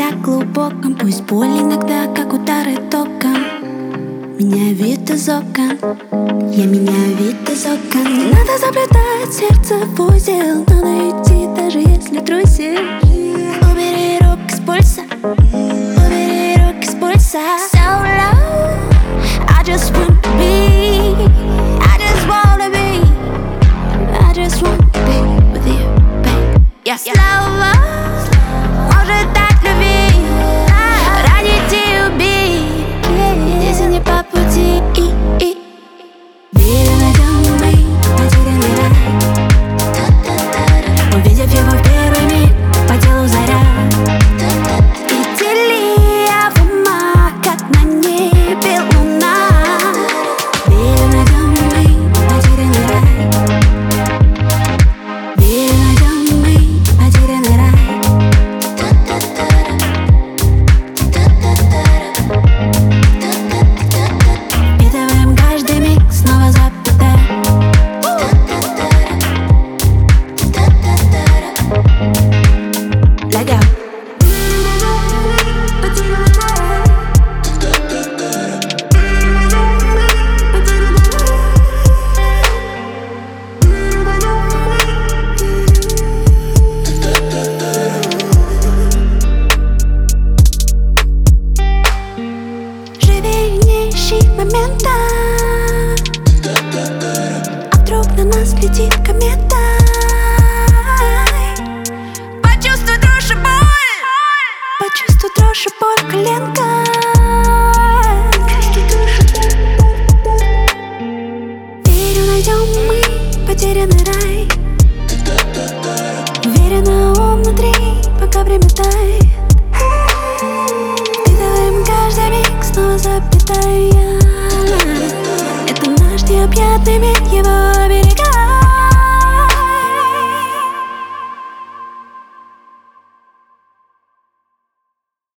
о глубоком. Пусть боль иногда, как удары током. Меняю вид из окон, я меняю вид из окон. Не надо заплетать сердце в узел, надо идти, даже если трусишь. Убери руки с пульса, убери руки с пульса. So low.